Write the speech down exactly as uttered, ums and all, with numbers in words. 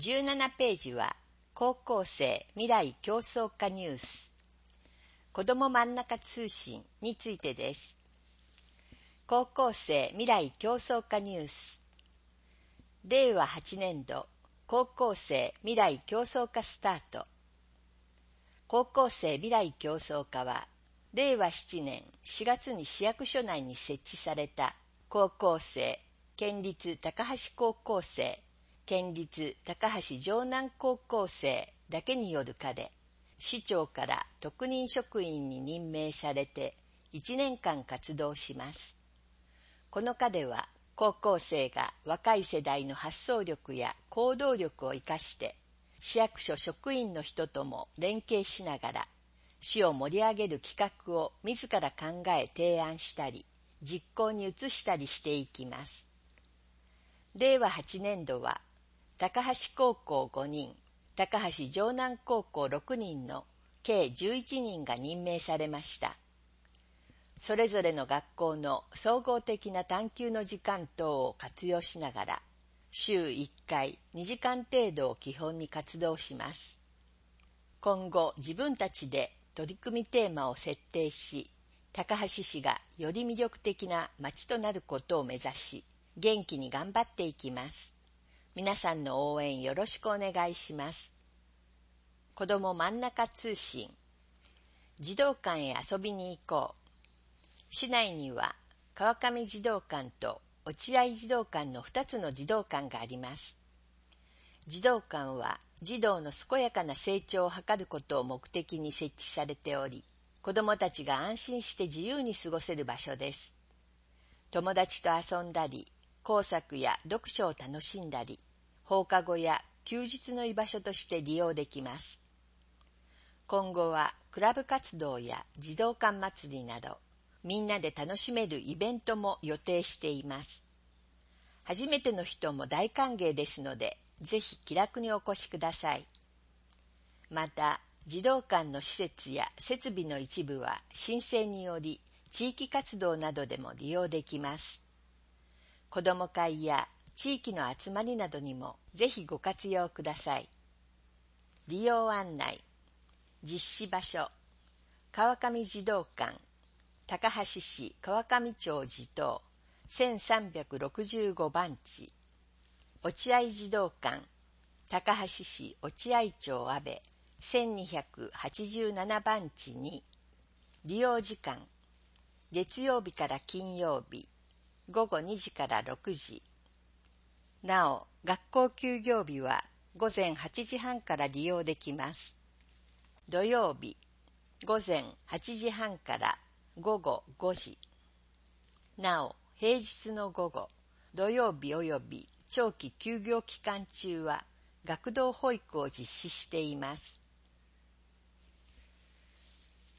じゅうななページは高校生未来競争化ニュース、子ども真ん中通信についてです。高校生未来競争化ニュース。れいわはちねんど高校生未来競争化スタート。高校生未来競争化はれいわななねんしがつに市役所内に設置された高校生、県立高橋高校生、県立高橋城南高校生だけによる課で、市長から特任職員に任命されていちねんかん活動します。この課では高校生が若い世代の発想力や行動力を生かして市役所職員の人とも連携しながら市を盛り上げる企画を自ら考え提案したり実行に移したりしていきます。れいわはちねんどは高橋高校ごにん、高橋城南高校ろくにんの計じゅういちにんが任命されました。それぞれの学校の総合的な探究の時間等を活用しながら、週いっかいにじかん程度を基本に活動します。今後自分たちで取り組みテーマを設定し、高橋市がより魅力的な街となることを目指し、元気に頑張っていきます。皆さんの応援よろしくお願いします。子ども真ん中通信。児童館へ遊びに行こう。市内には川上児童館と落合児童館のふたつの児童館があります。児童館は児童の健やかな成長を図ることを目的に設置されており、子どもたちが安心して自由に過ごせる場所です。友達と遊んだり、工作や読書を楽しんだり、放課後や休日の居場所として利用できます。今後はクラブ活動や児童館祭りなど、みんなで楽しめるイベントも予定しています。初めての人も大歓迎ですので、ぜひ気楽にお越しください。また、児童館の施設や設備の一部は申請により、地域活動などでも利用できます。子ども会や地域の集まりなどにもぜひご活用ください。利用案内。実施場所。川上児童館。高橋市川上町児童せんさんびゃくろくじゅうごばんち。落合児童館。高橋市落合町阿部せんにひゃくはちじゅうななばんちに。利用時間。月曜日から金曜日。ごごにじからろくじ。なお、学校休業日はごぜんはちじはんから利用できます。土曜日、ごぜんはちじはんからごごごじ。なお、平日の午後、土曜日及び長期休業期間中は学童保育を実施しています。